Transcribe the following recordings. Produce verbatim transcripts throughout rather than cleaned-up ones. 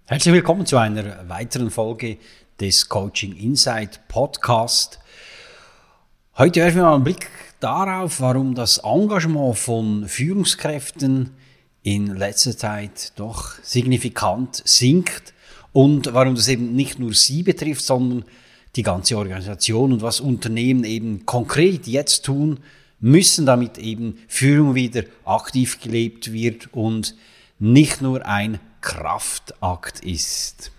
Herzlich willkommen zu einer weiteren Folge des Coaching Insight Podcast. Heute werfen wir mal einen Blick darauf, warum das Engagement von Führungskräften in letzter Zeit doch signifikant sinkt und warum das eben nicht nur sie betrifft, sondern die ganze Organisation und was Unternehmen eben konkret jetzt tun müssen, damit eben Führung wieder aktiv gelebt wird und nicht nur ein Kraftakt ist.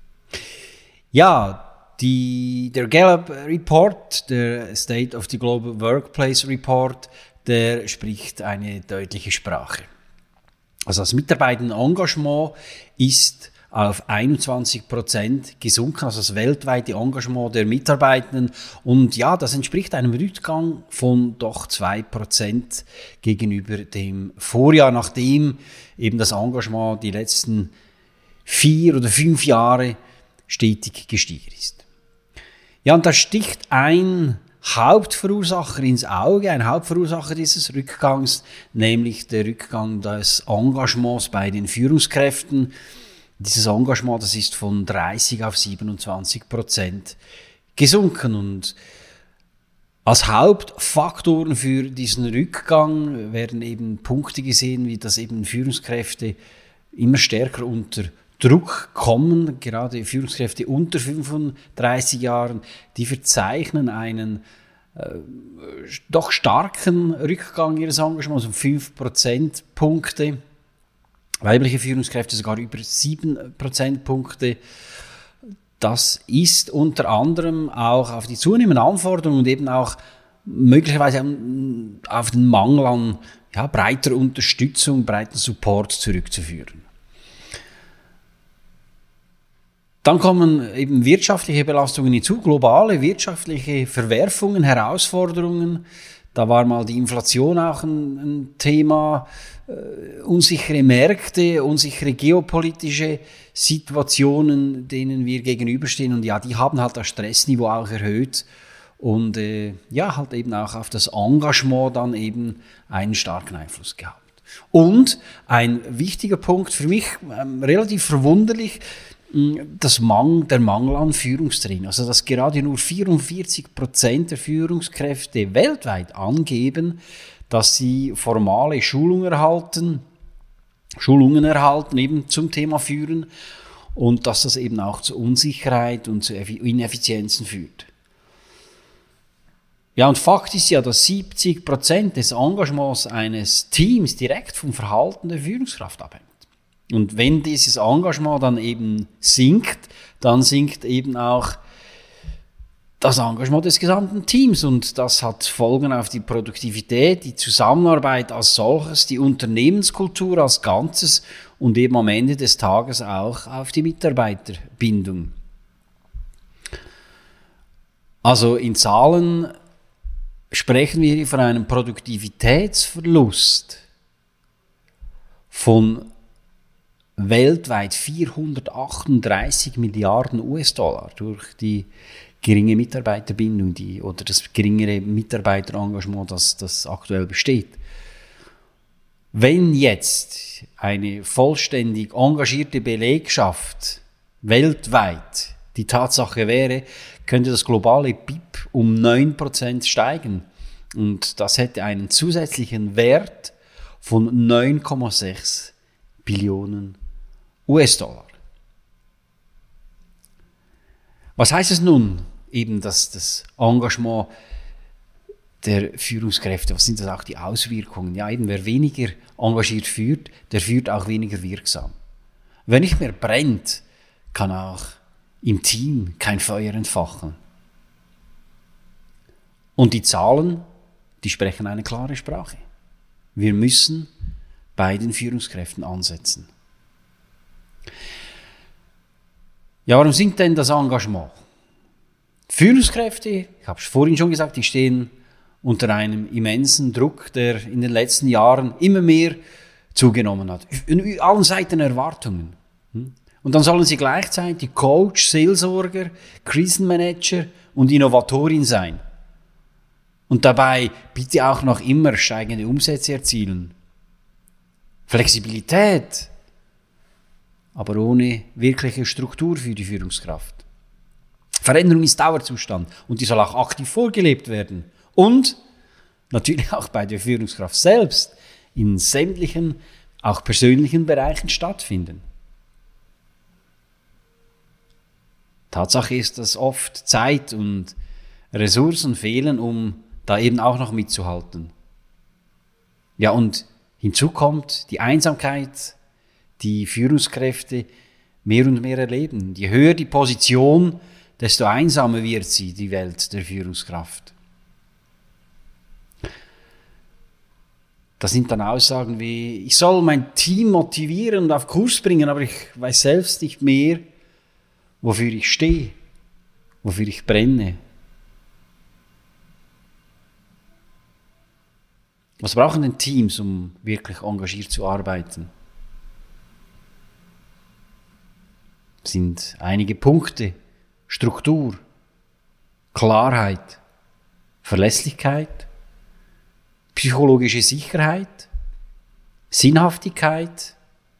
Ja, die, der Gallup Report, der State of the Global Workplace Report, der spricht eine deutliche Sprache. Also das Mitarbeiterengagement ist auf einundzwanzig Prozent gesunken, also das weltweite Engagement der Mitarbeitenden. Und ja, das entspricht einem Rückgang von doch zwei Prozent gegenüber dem Vorjahr, nachdem eben das Engagement die letzten vier oder fünf Jahre stetig gestiegen ist. Ja, und da sticht ein Hauptverursacher ins Auge, ein Hauptverursacher dieses Rückgangs, nämlich der Rückgang des Engagements bei den Führungskräften. Dieses Engagement, das ist von dreißig auf siebenundzwanzig Prozent gesunken. Und als Hauptfaktoren für diesen Rückgang werden eben Punkte gesehen, wie dass eben Führungskräfte immer stärker unter Druck kommen. Gerade Führungskräfte unter fünfunddreißig Jahren, die verzeichnen einen äh, doch starken Rückgang ihres Engagements um fünf Prozentpunkte. Weibliche Führungskräfte sogar über sieben Prozentpunkte. Das ist unter anderem auch auf die zunehmenden Anforderungen und eben auch möglicherweise auf den Mangel an ja, breiter Unterstützung, breiten Support zurückzuführen. Dann kommen eben wirtschaftliche Belastungen hinzu, globale wirtschaftliche Verwerfungen, Herausforderungen. Da war mal die Inflation auch ein, ein Thema, äh, unsichere Märkte, unsichere geopolitische Situationen, denen wir gegenüberstehen. Und ja, die haben halt das Stressniveau auch erhöht und äh, ja, halt eben auch auf das Engagement dann eben einen starken Einfluss gehabt. Und ein wichtiger Punkt für mich, ähm, relativ verwunderlich, Das Mangel, der Mangel an Führungstraining. Also, dass gerade nur vierundvierzig Prozent der Führungskräfte weltweit angeben, dass sie formale Schulungen erhalten, Schulungen erhalten eben zum Thema Führen und dass das eben auch zu Unsicherheit und zu Ineffizienzen führt. Ja, und Fakt ist ja, dass siebzig Prozent des Engagements eines Teams direkt vom Verhalten der Führungskraft abhängt. Und wenn dieses Engagement dann eben sinkt, dann sinkt eben auch das Engagement des gesamten Teams. Und das hat Folgen auf die Produktivität, die Zusammenarbeit als solches, die Unternehmenskultur als Ganzes und eben am Ende des Tages auch auf die Mitarbeiterbindung. Also in Zahlen sprechen wir hier von einem Produktivitätsverlust von weltweit vierhundertachtunddreißig Milliarden U S-Dollar durch die geringe Mitarbeiterbindung die, oder das geringere Mitarbeiterengagement, das, das aktuell besteht. Wenn jetzt eine vollständig engagierte Belegschaft weltweit die Tatsache wäre, könnte das globale B I P um neun Prozent steigen. Und das hätte einen zusätzlichen Wert von neun Komma sechs Billionen U S-Dollar. Was heißt es nun, eben dass das Engagement der Führungskräfte, was sind das auch die Auswirkungen? Ja, eben wer weniger engagiert führt, der führt auch weniger wirksam. Wer nicht mehr brennt, kann auch im Team kein Feuer entfachen. Und die Zahlen, die sprechen eine klare Sprache. Wir müssen bei den Führungskräften ansetzen. Ja, warum sinkt denn das Engagement? Führungskräfte, ich habe es vorhin schon gesagt, die stehen unter einem immensen Druck, der in den letzten Jahren immer mehr zugenommen hat. In allen Seiten Erwartungen. Und dann sollen sie gleichzeitig Coach, Seelsorger, Krisenmanager und Innovatorin sein. Und dabei bitte auch noch immer steigende Umsätze erzielen. Flexibilität aber ohne wirkliche Struktur für die Führungskraft. Veränderung ist Dauerzustand und die soll auch aktiv vorgelebt werden. Und natürlich auch bei der Führungskraft selbst in sämtlichen, auch persönlichen Bereichen stattfinden. Tatsache ist, dass oft Zeit und Ressourcen fehlen, um da eben auch noch mitzuhalten. Ja, und hinzu kommt die Einsamkeit, die Führungskräfte mehr und mehr erleben. Je höher die Position, desto einsamer wird sie, die Welt der Führungskraft. Das sind dann Aussagen wie, ich soll mein Team motivieren und auf Kurs bringen, aber ich weiß selbst nicht mehr, wofür ich stehe, wofür ich brenne. Was brauchen denn Teams, um wirklich engagiert zu arbeiten? Das sind einige Punkte: Struktur, Klarheit, Verlässlichkeit, psychologische Sicherheit, Sinnhaftigkeit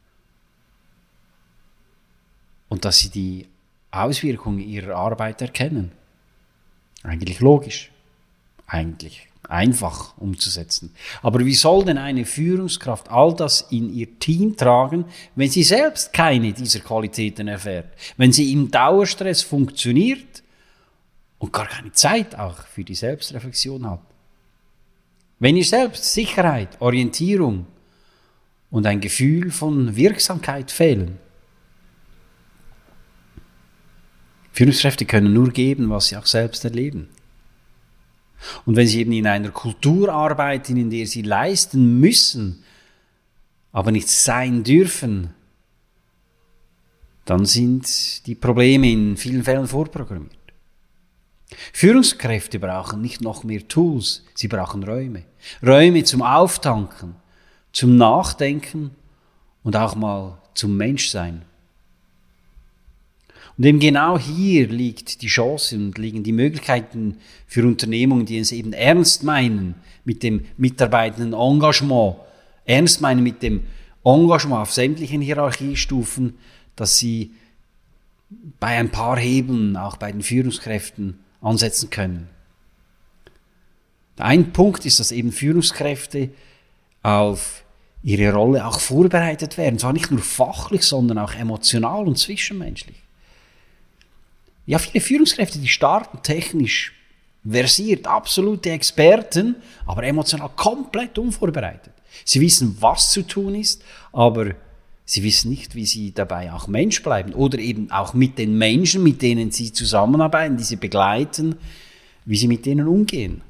und dass sie die Auswirkungen ihrer Arbeit erkennen. Eigentlich logisch, eigentlich einfach umzusetzen. Aber wie soll denn eine Führungskraft all das in ihr Team tragen, wenn sie selbst keine dieser Qualitäten erfährt? Wenn sie im Dauerstress funktioniert und gar keine Zeit auch für die Selbstreflexion hat? Wenn ihr selbst Sicherheit, Orientierung und ein Gefühl von Wirksamkeit fehlen? Führungskräfte können nur geben, was sie auch selbst erleben. Und wenn sie eben in einer Kultur arbeiten, in der sie leisten müssen, aber nicht sein dürfen, dann sind die Probleme in vielen Fällen vorprogrammiert. Führungskräfte brauchen nicht noch mehr Tools, sie brauchen Räume. Räume zum Auftanken, zum Nachdenken und auch mal zum Menschsein. Und eben genau hier liegt die Chance und liegen die Möglichkeiten für Unternehmungen, die es eben ernst meinen mit dem mitarbeitenden Engagement, ernst meinen mit dem Engagement auf sämtlichen Hierarchiestufen, dass sie bei ein paar Hebeln, auch bei den Führungskräften, ansetzen können. Ein Punkt ist, dass eben Führungskräfte auf ihre Rolle auch vorbereitet werden, zwar nicht nur fachlich, sondern auch emotional und zwischenmenschlich. Ja, viele Führungskräfte, die starten technisch versiert, absolute Experten, aber emotional komplett unvorbereitet. Sie wissen, was zu tun ist, aber sie wissen nicht, wie sie dabei auch Mensch bleiben oder eben auch mit den Menschen, mit denen sie zusammenarbeiten, die sie begleiten, wie sie mit denen umgehen.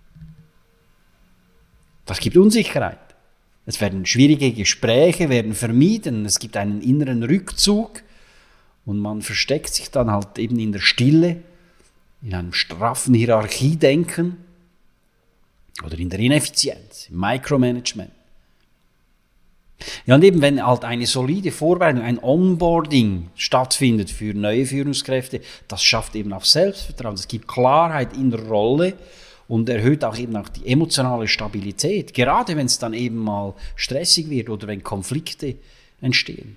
Das gibt Unsicherheit. Es werden schwierige Gespräche, werden vermieden, es gibt einen inneren Rückzug und man versteckt sich dann halt eben in der Stille, in einem straffen Hierarchiedenken oder in der Ineffizienz, im Micromanagement. Ja, und eben, wenn halt eine solide Vorbereitung, ein Onboarding stattfindet für neue Führungskräfte, das schafft eben auch Selbstvertrauen. Es gibt Klarheit in der Rolle und erhöht auch eben auch die emotionale Stabilität, gerade wenn es dann eben mal stressig wird oder wenn Konflikte entstehen.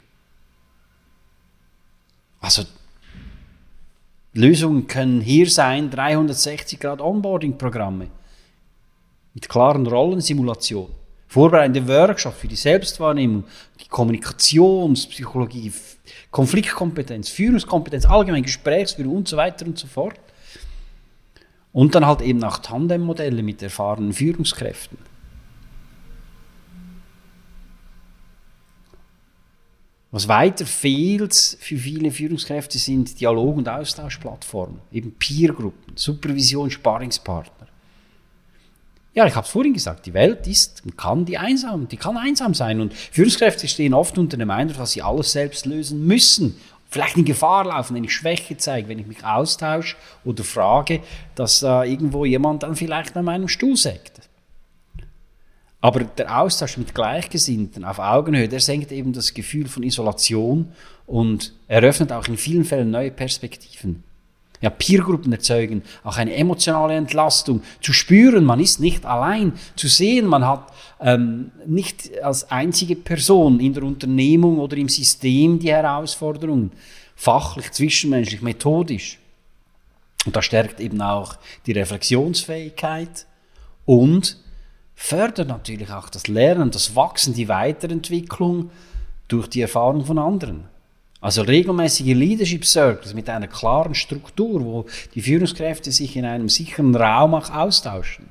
Also, Lösungen können hier sein, dreihundertsechzig Grad Onboarding-Programme mit klaren Rollensimulationen. Vorbereitende Workshops für die Selbstwahrnehmung, die Kommunikationspsychologie, Konfliktkompetenz, Führungskompetenz, allgemein Gesprächsführung und so weiter und so fort. Und dann halt eben auch Tandemmodelle mit erfahrenen Führungskräften. Was weiter fehlt für viele Führungskräfte sind Dialog- und Austauschplattformen, eben Peergruppen, Supervision, Sparringspartner. Ja, ich habe es vorhin gesagt, die Welt ist und kann die einsam, die kann einsam sein und Führungskräfte stehen oft unter dem Eindruck, dass sie alles selbst lösen müssen. Vielleicht in Gefahr laufen, wenn ich Schwäche zeige, wenn ich mich austausche oder frage, dass äh, irgendwo jemand dann vielleicht an meinem Stuhl sägt. Aber der Austausch mit Gleichgesinnten auf Augenhöhe, der senkt eben das Gefühl von Isolation und eröffnet auch in vielen Fällen neue Perspektiven. Ja, Peergruppen erzeugen auch eine emotionale Entlastung, zu spüren, man ist nicht allein, zu sehen, man hat ähm, nicht als einzige Person in der Unternehmung oder im System die Herausforderungen, fachlich, zwischenmenschlich, methodisch. Und das stärkt eben auch die Reflexionsfähigkeit und fördert natürlich auch das Lernen, das Wachsen, die Weiterentwicklung durch die Erfahrung von anderen. Also regelmäßige Leadership Circles mit einer klaren Struktur, wo die Führungskräfte sich in einem sicheren Raum auch austauschen.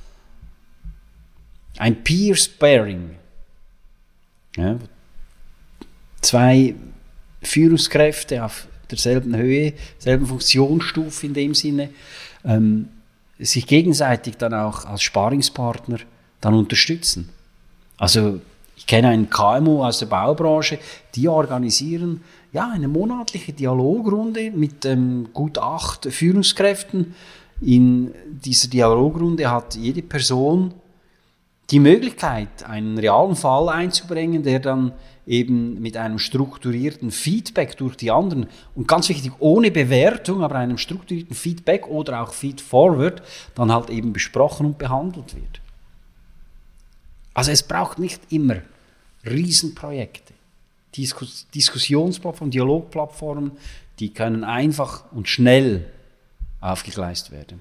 Ein Peer Sparing. Ja, zwei Führungskräfte auf derselben Höhe, selben Funktionsstufe in dem Sinne, ähm, sich gegenseitig dann auch als Sparingspartner dann unterstützen. Also ich kenne einen K M U aus der Baubranche, die organisieren ja eine monatliche Dialogrunde mit ähm, gut acht Führungskräften. In dieser Dialogrunde hat jede Person die Möglichkeit, einen realen Fall einzubringen, der dann eben mit einem strukturierten Feedback durch die anderen und ganz wichtig, ohne Bewertung, aber einem strukturierten Feedback oder auch Feedforward dann halt eben besprochen und behandelt wird. Also es braucht nicht immer Riesenprojekte. Diskus- Diskussionsplattformen, Dialogplattformen, die können einfach und schnell aufgegleist werden.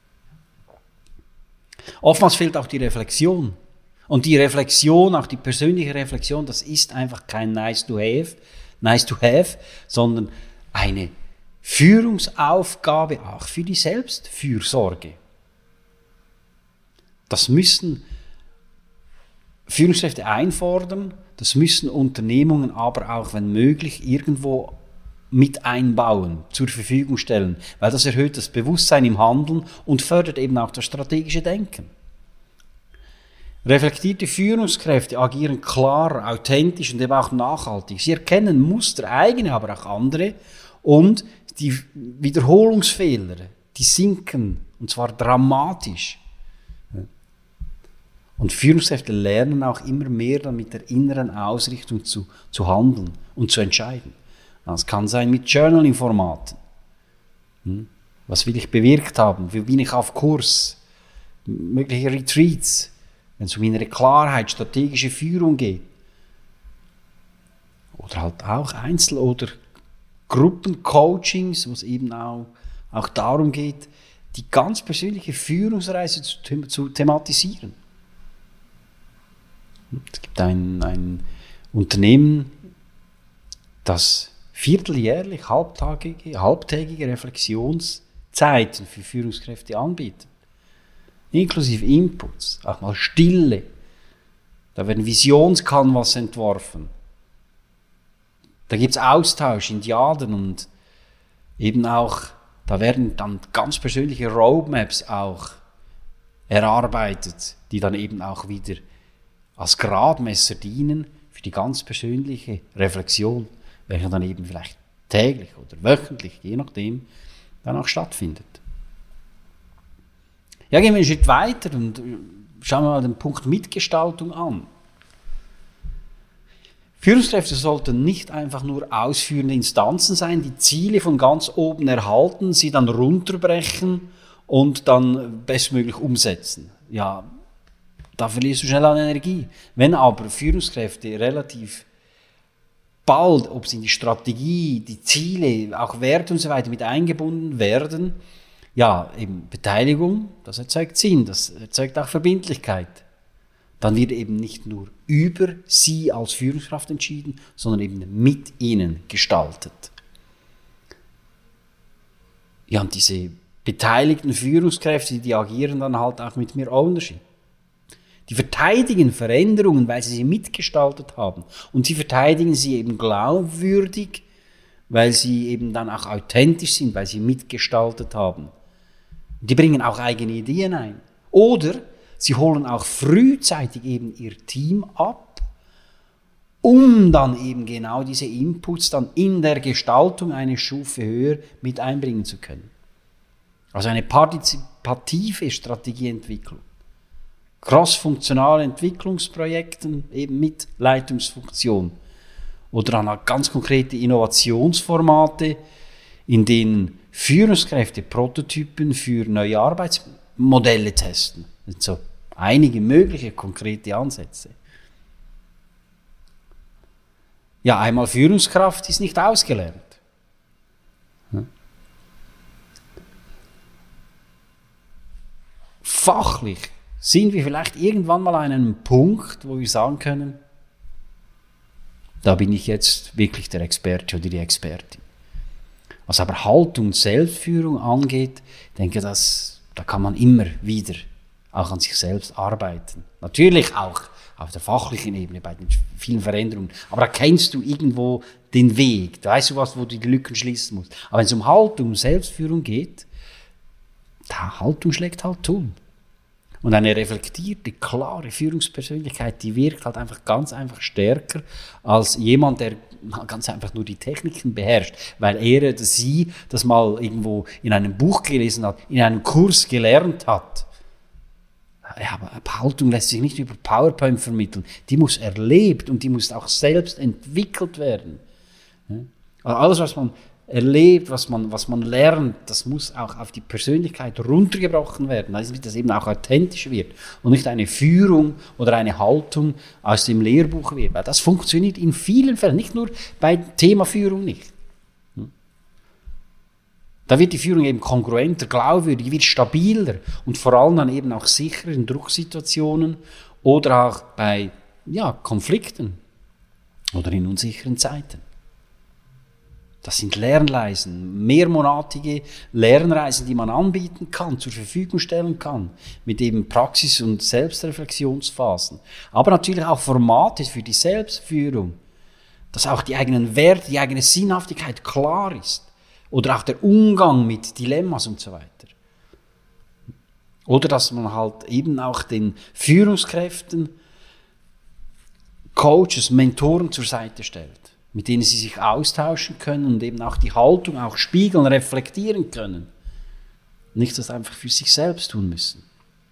Oftmals fehlt auch die Reflexion. Und die Reflexion, auch die persönliche Reflexion, das ist einfach kein nice to have, nice to have, sondern eine Führungsaufgabe auch für die Selbstfürsorge. Das müssen Führungskräfte einfordern, das müssen Unternehmungen aber auch, wenn möglich, irgendwo mit einbauen, zur Verfügung stellen, weil das erhöht das Bewusstsein im Handeln und fördert eben auch das strategische Denken. Reflektierte Führungskräfte agieren klar, authentisch und eben auch nachhaltig. Sie erkennen Muster, eigene, aber auch andere, und die Wiederholungsfehler, die sinken, und zwar dramatisch. Und Führungskräfte lernen auch immer mehr dann mit der inneren Ausrichtung zu, zu handeln und zu entscheiden. Das kann sein mit Journaling-Formaten. Hm? Was will ich bewirkt haben? Wie bin ich auf Kurs? Mögliche Retreats, wenn es um innere Klarheit, strategische Führung geht. Oder halt auch Einzel- oder Gruppencoachings, wo es eben auch, auch darum geht, die ganz persönliche Führungsreise zu, them- zu thematisieren. Es gibt ein, ein Unternehmen, das vierteljährlich halbtägige, halbtägige Reflexionszeiten für Führungskräfte anbietet. Inklusive Inputs, auch mal Stille. Da werden Visionscanvas entworfen. Da gibt es Austausch in Diaden und eben auch, da werden dann ganz persönliche Roadmaps auch erarbeitet, die dann eben auch wieder als Gradmesser dienen für die ganz persönliche Reflexion, welche dann eben vielleicht täglich oder wöchentlich, je nachdem, dann auch stattfindet. Ja, gehen wir einen Schritt weiter und schauen wir mal den Punkt Mitgestaltung an. Führungskräfte sollten nicht einfach nur ausführende Instanzen sein, die Ziele von ganz oben erhalten, sie dann runterbrechen und dann bestmöglich umsetzen. Ja, da verlierst du schnell an Energie. Wenn aber Führungskräfte relativ bald, ob sie in die Strategie, die Ziele, auch Werte und so weiter mit eingebunden werden, ja, eben Beteiligung, das erzeugt Sinn, das erzeugt auch Verbindlichkeit. Dann wird eben nicht nur über sie als Führungskraft entschieden, sondern eben mit ihnen gestaltet. Ja, und diese beteiligten Führungskräfte, die agieren dann halt auch mit mehr Ownership. Die verteidigen Veränderungen, weil sie sie mitgestaltet haben. Und sie verteidigen sie eben glaubwürdig, weil sie eben dann auch authentisch sind, weil sie mitgestaltet haben. Die bringen auch eigene Ideen ein. Oder sie holen auch frühzeitig eben ihr Team ab, um dann eben genau diese Inputs dann in der Gestaltung eine Stufe höher mit einbringen zu können. Also eine partizipative Strategieentwicklung. Cross-funktionale Entwicklungsprojekten eben mit Leitungsfunktion. Oder dann ganz konkrete Innovationsformate, in denen Führungskräfte Prototypen für neue Arbeitsmodelle testen. Das sind so einige mögliche konkrete Ansätze. Ja, einmal Führungskraft ist nicht ausgelernt. Hm? Fachlich sind wir vielleicht irgendwann mal an einem Punkt, wo wir sagen können, da bin ich jetzt wirklich der Experte oder die Expertin. Was aber Haltung und Selbstführung angeht, denke ich, dass, da kann man immer wieder auch an sich selbst arbeiten. Natürlich auch auf der fachlichen Ebene bei den vielen Veränderungen. Aber da kennst du irgendwo den Weg. Da weißt du was, wo du die Lücken schließen musst. Aber wenn es um Haltung und Selbstführung geht, da Haltung schlägt halt Tun. Und eine reflektierte, klare Führungspersönlichkeit, die wirkt halt einfach ganz einfach stärker als jemand, der ganz einfach nur die Techniken beherrscht, weil er oder sie das mal irgendwo in einem Buch gelesen hat, in einem Kurs gelernt hat. Ja, aber Haltung lässt sich nicht über PowerPoint vermitteln. Die muss erlebt und die muss auch selbst entwickelt werden. Also alles, was man erlebt, was man, was man lernt, das muss auch auf die Persönlichkeit runtergebrochen werden, damit das eben auch authentisch wird und nicht eine Führung oder eine Haltung aus dem Lehrbuch wird. Weil das funktioniert in vielen Fällen, nicht nur beim Thema Führung nicht. Da wird die Führung eben kongruenter, glaubwürdiger, wird stabiler und vor allem dann eben auch sicherer in Drucksituationen oder auch bei ja, Konflikten oder in unsicheren Zeiten. Das sind Lernreisen, mehrmonatige Lernreisen, die man anbieten kann, zur Verfügung stellen kann, mit eben Praxis- und Selbstreflexionsphasen. Aber natürlich auch Formate für die Selbstführung, dass auch die eigenen Werte, die eigene Sinnhaftigkeit klar ist. Oder auch der Umgang mit Dilemmas und so weiter. Oder dass man halt eben auch den Führungskräften, Coaches, Mentoren zur Seite stellt, mit denen sie sich austauschen können und eben auch die Haltung auch spiegeln, reflektieren können. Nicht das einfach für sich selbst tun müssen.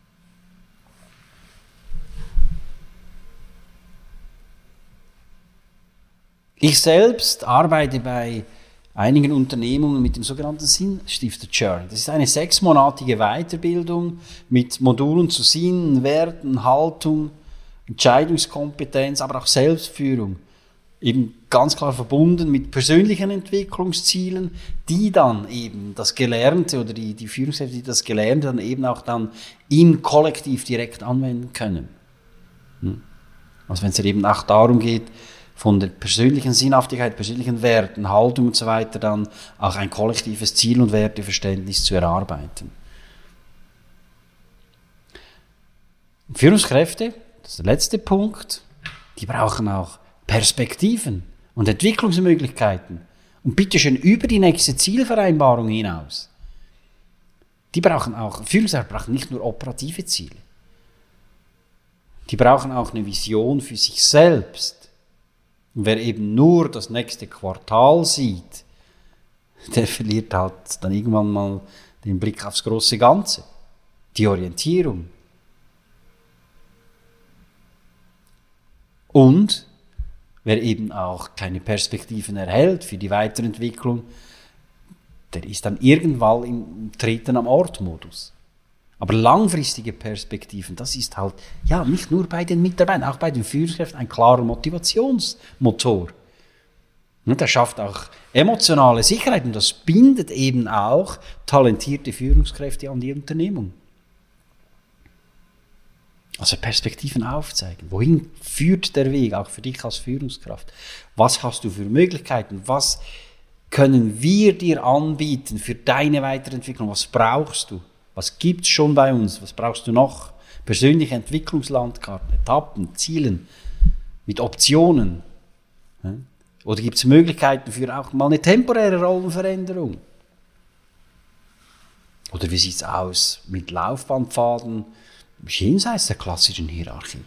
Ich selbst arbeite bei einigen Unternehmungen mit dem sogenannten Sinnstifter Journey. Das ist eine sechsmonatige Weiterbildung mit Modulen zu Sinn, Werten, Haltung, Entscheidungskompetenz, aber auch Selbstführung. Eben ganz klar verbunden mit persönlichen Entwicklungszielen, die dann eben das Gelernte oder die, die Führungskräfte, die das Gelernte dann eben auch dann im Kollektiv direkt anwenden können. Also wenn es eben auch darum geht, von der persönlichen Sinnhaftigkeit, persönlichen Werten, Haltung und so weiter dann auch ein kollektives Ziel- und Werteverständnis zu erarbeiten. Führungskräfte, das ist der letzte Punkt, die brauchen auch Perspektiven und Entwicklungsmöglichkeiten und bitteschön über die nächste Zielvereinbarung hinaus. Die brauchen auch, Führungskräfte brauchen nicht nur operative Ziele. Die brauchen auch eine Vision für sich selbst. Und wer eben nur das nächste Quartal sieht, der verliert halt dann irgendwann mal den Blick aufs große Ganze, die Orientierung. Und wer eben auch keine Perspektiven erhält für die Weiterentwicklung, der ist dann irgendwann im Treten am Ort-Modus. Aber langfristige Perspektiven, das ist halt, ja, nicht nur bei den Mitarbeitern, auch bei den Führungskräften ein klarer Motivationsmotor. Und das schafft auch emotionale Sicherheit und das bindet eben auch talentierte Führungskräfte an die Unternehmung. Also Perspektiven aufzeigen. Wohin führt der Weg, auch für dich als Führungskraft? Was hast du für Möglichkeiten? Was können wir dir anbieten für deine Weiterentwicklung? Was brauchst du? Was gibt's schon bei uns? Was brauchst du noch? Persönliche Entwicklungslandkarten, Etappen, Zielen, mit Optionen. Oder gibt es Möglichkeiten für auch mal eine temporäre Rollenveränderung? Oder wie sieht es aus mit Laufbahnpfaden jenseits der klassischen Hierarchie?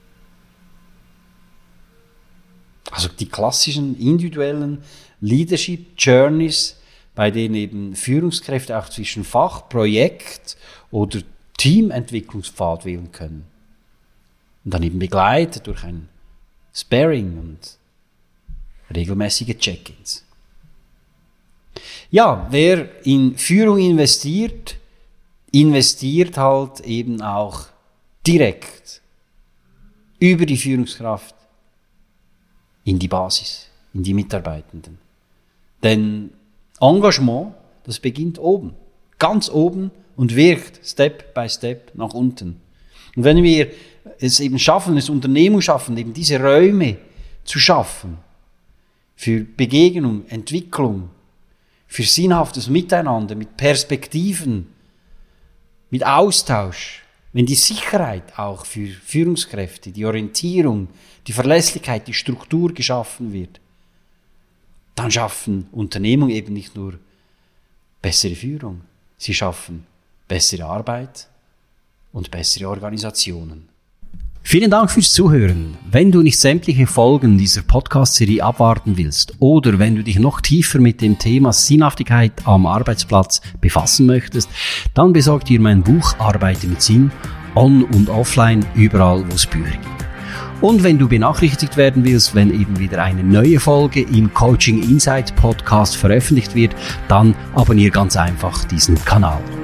Also die klassischen individuellen Leadership Journeys, bei denen eben Führungskräfte auch zwischen Fach, Projekt oder Teamentwicklungspfad wählen können. Und dann eben begleitet durch ein Sparring und regelmäßige Check-ins. Ja, wer in Führung investiert, investiert halt eben auch direkt über die Führungskraft in die Basis, in die Mitarbeitenden. Denn Engagement, das beginnt oben, ganz oben und wirkt Step by Step nach unten. Und wenn wir es eben schaffen, das Unternehmen schaffen, eben diese Räume zu schaffen, für Begegnung, Entwicklung, für sinnhaftes Miteinander, mit Perspektiven, mit Austausch, wenn die Sicherheit auch für Führungskräfte, die Orientierung, die Verlässlichkeit, die Struktur geschaffen wird, dann schaffen Unternehmungen eben nicht nur bessere Führung, sie schaffen bessere Arbeit und bessere Organisationen. Vielen Dank fürs Zuhören. Wenn du nicht sämtliche Folgen dieser Podcast-Serie abwarten willst oder wenn du dich noch tiefer mit dem Thema Sinnhaftigkeit am Arbeitsplatz befassen möchtest, dann besorg dir mein Buch Arbeite mit Sinn, on- und offline, überall wo es Bücher gibt. Und wenn du benachrichtigt werden willst, wenn eben wieder eine neue Folge im Coaching Insight Podcast veröffentlicht wird, dann abonniere ganz einfach diesen Kanal.